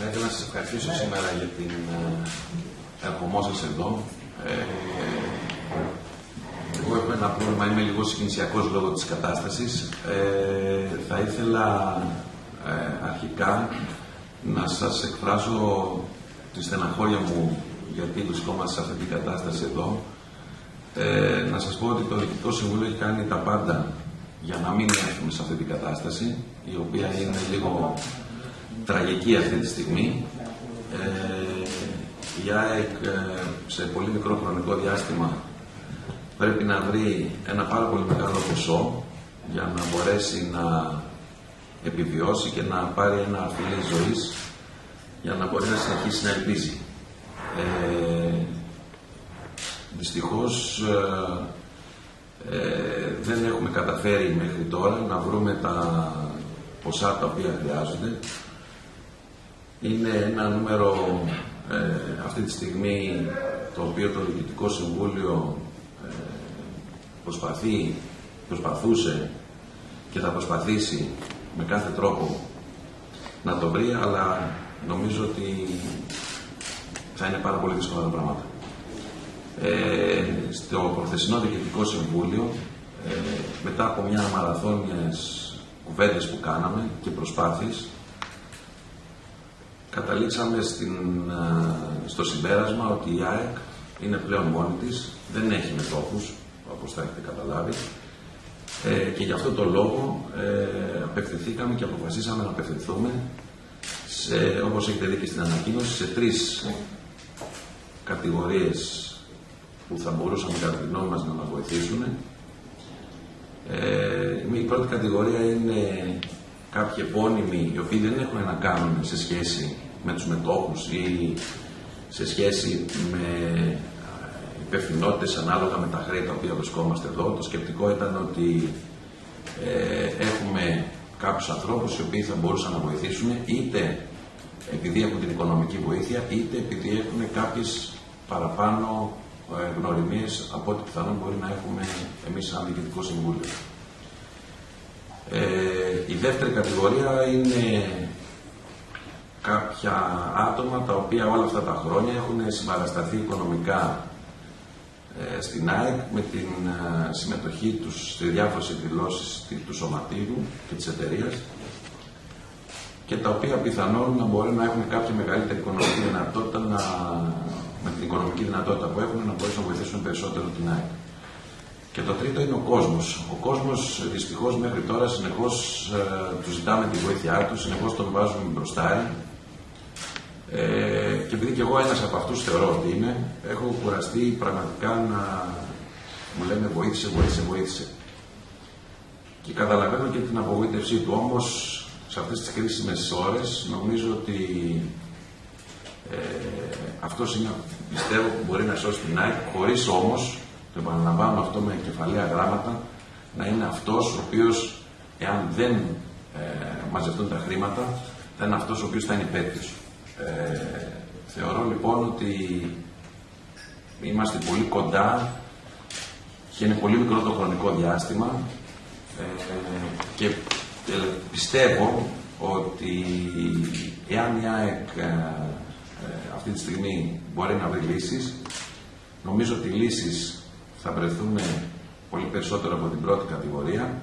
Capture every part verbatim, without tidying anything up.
Θα ήθελα να σας ευχαριστήσω σήμερα για την ερχομό σας εδώ. Ε, εγώ έχω ένα πρόβλημα, είμαι λίγο συγκινησιακός λόγω της κατάστασης. Ε, θα ήθελα ε, αρχικά να σας εκφράσω τη στεναχώρια μου γιατί βρισκόμαστε σε αυτή την κατάσταση εδώ. Ε, να σας πω ότι το Διοικητικό Συμβούλιο έχει κάνει τα πάντα για να μην έρθουμε σε αυτή την κατάσταση, η οποία είναι λίγο τραγική αυτή τη στιγμή. Ε, η ΑΕΚ σε πολύ μικρό χρονικό διάστημα πρέπει να βρει ένα πάρα πολύ μεγάλο ποσό για να μπορέσει να επιβιώσει και να πάρει ένα φιλί ζωής για να μπορεί να συνεχίσει να ελπίζει. Ε, δυστυχώς ε, ε, δεν έχουμε καταφέρει μέχρι τώρα να βρούμε τα ποσά τα οποία χρειάζονται. Είναι ένα νούμερο ε, αυτή τη στιγμή το οποίο το Διοικητικό Συμβούλιο ε, προσπαθεί, προσπαθούσε και θα προσπαθήσει με κάθε τρόπο να το βρει, αλλά νομίζω ότι θα είναι πάρα πολύ δύσκολα τα πράγματα. Ε, στο προχθεσινό Διοικητικό Συμβούλιο, ε, μετά από μια μαραθώνιες κουβέντες που κάναμε και προσπάθειες, καταλήξαμε στην, στο συμπέρασμα ότι η ΑΕΚ είναι πλέον μόνη της, δεν έχει μετόχους, όπως θα έχετε καταλάβει, ε, και γι' αυτό το λόγο ε, απευθυνθήκαμε και αποφασίσαμε να απευθυνθούμε, σε, όπως έχετε δει και στην ανακοίνωση, σε τρεις κατηγορίες που θα μπορούσαν κατά τη γνώμη μας να μας βοηθήσουν. Ε, η πρώτη κατηγορία είναι κάποιοι επώνυμοι οι οποίοι δεν έχουν να κάνουν σε σχέση με τους μετόχους ή σε σχέση με υπευθυνότητες ανάλογα με τα χρέη τα οποία βρισκόμαστε εδώ. Το σκεπτικό ήταν ότι ε, έχουμε κάποιους ανθρώπους οι οποίοι θα μπορούσαν να βοηθήσουν είτε επειδή έχουν την οικονομική βοήθεια είτε επειδή έχουν κάποιες παραπάνω ε, γνωριμίες από ό,τι πιθανόν μπορεί να έχουμε εμείς σαν Διοικητικό Συμβούλιο. Ε, η δεύτερη κατηγορία είναι κάποια άτομα τα οποία όλα αυτά τα χρόνια έχουν συμπαρασταθεί οικονομικά ε, στην ΑΕΚ με την ε, συμμετοχή τους σε διάφορες εκδηλώσεις του Σωματείου και της εταιρείας και τα οποία πιθανόν να μπορεί να έχουν κάποια μεγαλύτερη οικονομική δυνατότητα να, με την οικονομική δυνατότητα που έχουν να μπορέσουν να βοηθήσουν περισσότερο την ΑΕΚ. Και το τρίτο είναι ο κόσμος. Ο κόσμος δυστυχώς μέχρι τώρα συνεχώς ε, του ζητάμε τη βοήθειά του, συνεχώς τον βάζουμε μπροστά. Ε, και επειδή και εγώ ένας από αυτούς θεωρώ ότι είμαι, έχω κουραστεί πραγματικά να μου λένε βοήθησε, βοήθησε, βοήθησε. Και καταλαβαίνω και την απογοήτευσή του. Όμως σε αυτές τις κρίσιμες ώρες νομίζω ότι ε, αυτός είναι, πιστεύω, που μπορεί να σώσει την ΑΕΚ, χωρίς όμως, το επαναλαμβάνω αυτό με κεφαλαία γράμματα, να είναι αυτός ο οποίος, εάν δεν ε, μαζευτούν τα χρήματα, θα είναι αυτός ο οποίος θα είναι υπέτειος. Ε, θεωρώ λοιπόν ότι είμαστε πολύ κοντά και είναι πολύ μικρό το χρονικό διάστημα ε, και ε, πιστεύω ότι εάν η ΑΕΚ ε, ε, αυτή τη στιγμή μπορεί να βρει λύσεις, νομίζω ότι οι λύσεις θα βρεθούν πολύ περισσότερο από την πρώτη κατηγορία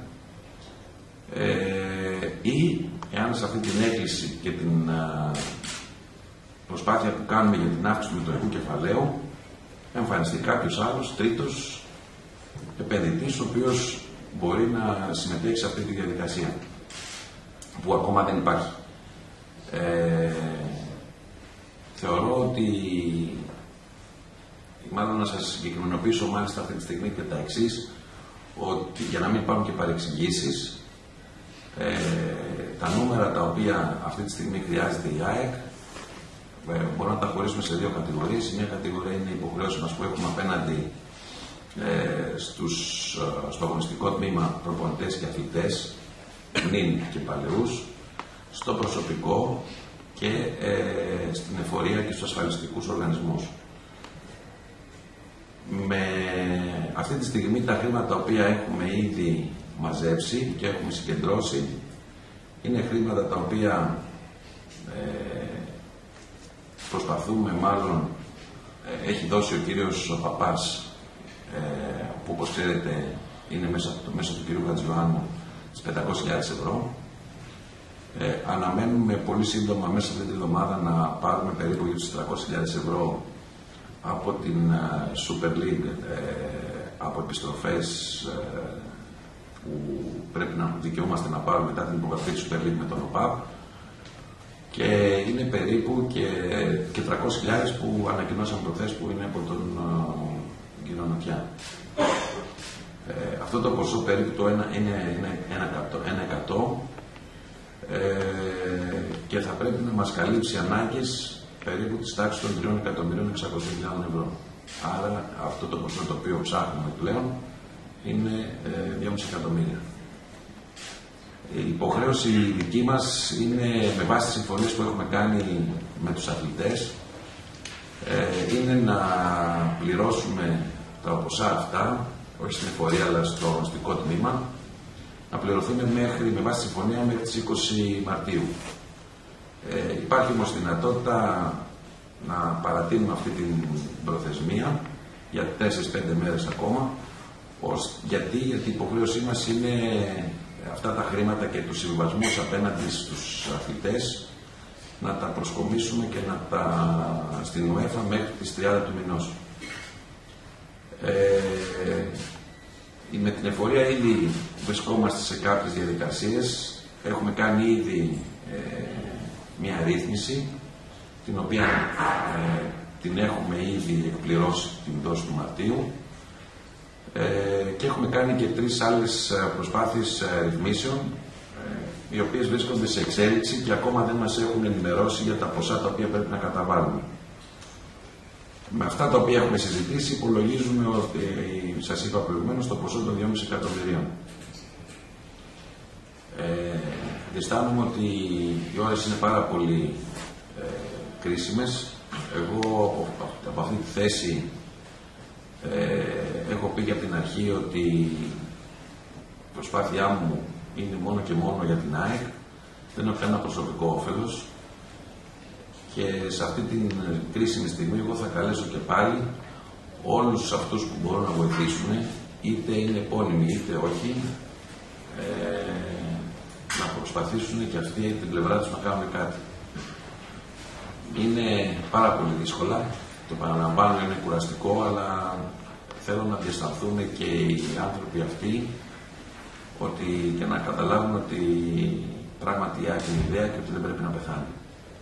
ε, ή εάν σε αυτή την έκκληση και την ε, προσπάθεια που κάνουμε για την αύξηση του μετοχικού κεφαλαίου εμφανιστεί κάποιος άλλος, τρίτος επενδυτής, ο οποίος μπορεί να συμμετέχει σε αυτή τη διαδικασία που ακόμα δεν υπάρχει. Ε, θεωρώ ότι, μάλλον να σας συγκεκριμενοποιήσω μάλιστα αυτή τη στιγμή και τα εξής, ότι για να μην υπάρχουν και παρεξηγήσεις, ε, τα νούμερα τα οποία αυτή τη στιγμή χρειάζεται η ΑΕΚ μπορούμε να τα χωρίσουμε σε δύο κατηγορίες. Η μία κατηγορία είναι οι υποχρεώσεις μας που έχουμε απέναντι ε, στους, στο αγωνιστικό τμήμα προπονητές και αθλητές, νυν και παλαιούς, στο προσωπικό και ε, στην εφορία και στους ασφαλιστικούς οργανισμούς. Με αυτή τη στιγμή τα χρήματα τα οποία έχουμε ήδη μαζέψει και έχουμε συγκεντρώσει είναι χρήματα τα οποία ε, προσπαθούμε μάλλον, ε, έχει δώσει ο κύριος ο Παπάς, ε, που όπως ξέρετε είναι μέσα, μέσα του κύριου Χατζιωάννου, τις πεντακόσιες χιλιάδες ευρώ. Ε, αναμένουμε πολύ σύντομα μέσα αυτή τη εβδομάδα να πάρουμε περίπου για τις τριακόσιες χιλιάδες ευρώ από την ε, Super League, ε, από επιστροφές ε, που πρέπει να δικαιούμαστε να πάρουμε μετά την υπογραφή της Super League με τον ΟΠΑΠ, και είναι περίπου και, και τριακόσιες χιλιάδες που ανακοινώσαμε προχθές, που είναι από τον uh, κύριο Νοτιά. Ε, αυτό το ποσό περίπου το ένα, είναι ένα εκατό, ε, και θα πρέπει να μας καλύψει ανάγκες περίπου της τάξης των τριών εκατομμυρίων εξακόσιες χιλιάδες ευρώ. Άρα αυτό το ποσό το οποίο ψάχνουμε πλέον είναι ε, δυόμισι εκατομμύρια. Η υποχρέωση δική μας είναι, με βάση τις συμφωνίες που έχουμε κάνει με τους αθλητές, ε, είναι να πληρώσουμε τα ποσά αυτά, όχι στην εφορία αλλά στο αγωνιστικό τμήμα, να πληρωθούν μέχρι, με βάση τη συμφωνία μέχρι τις είκοσι Μαρτίου. Ε, υπάρχει όμως δυνατότητα να παρατείνουμε αυτή την προθεσμία για τέσσερις πέντε μέρες ακόμα, ως, γιατί, γιατί η υποχρέωσή μας είναι αυτά τα χρήματα και τους συμβιβασμούς απέναντι στους αθλητές να τα προσκομίσουμε και να τα στην ΟΕΦΑ μέχρι τις τριάντα του μηνός. Ε, με την εφορία ήδη βρισκόμαστε σε κάποιες διαδικασίες. Έχουμε κάνει ήδη ε, μια ρύθμιση, την οποία ε, την έχουμε ήδη εκπληρώσει την δόση του Μαρτίου, ε, και έχουμε κάνει και τρεις άλλες προσπάθειες ε, ρυθμίσεων, ε, οι οποίες βρίσκονται σε εξέλιξη και ακόμα δεν μας έχουν ενημερώσει για τα ποσά τα οποία πρέπει να καταβάλουμε. Με αυτά τα οποία έχουμε συζητήσει, υπολογίζουμε ότι, σας είπα προηγουμένως, το ποσό των δυόμισι εκατομμυρίων. Ε, Αισθάνομαι ότι οι ώρες είναι πάρα πολύ ε, κρίσιμες. Εγώ από, από αυτή τη θέση ε, έχω πει και από την αρχή ότι η προσπάθειά μου είναι μόνο και μόνο για την ΑΕΚ. Δεν έχω κανένα προσωπικό όφελος. Και σε αυτή την κρίσιμη στιγμή εγώ θα καλέσω και πάλι όλους αυτούς που μπορούν να βοηθήσουν, είτε είναι επώνυμοι είτε όχι, ε, να προσπαθήσουν και αυτοί την πλευρά τους να κάνουν κάτι. Είναι πάρα πολύ δύσκολα, το παραλαμβάνω, είναι κουραστικό, αλλά θέλω να διαισθανθούν και οι άνθρωποι αυτοί ότι, και να καταλάβουν ότι πράγματι έχει ιδέα και ότι δεν πρέπει να πεθάνει.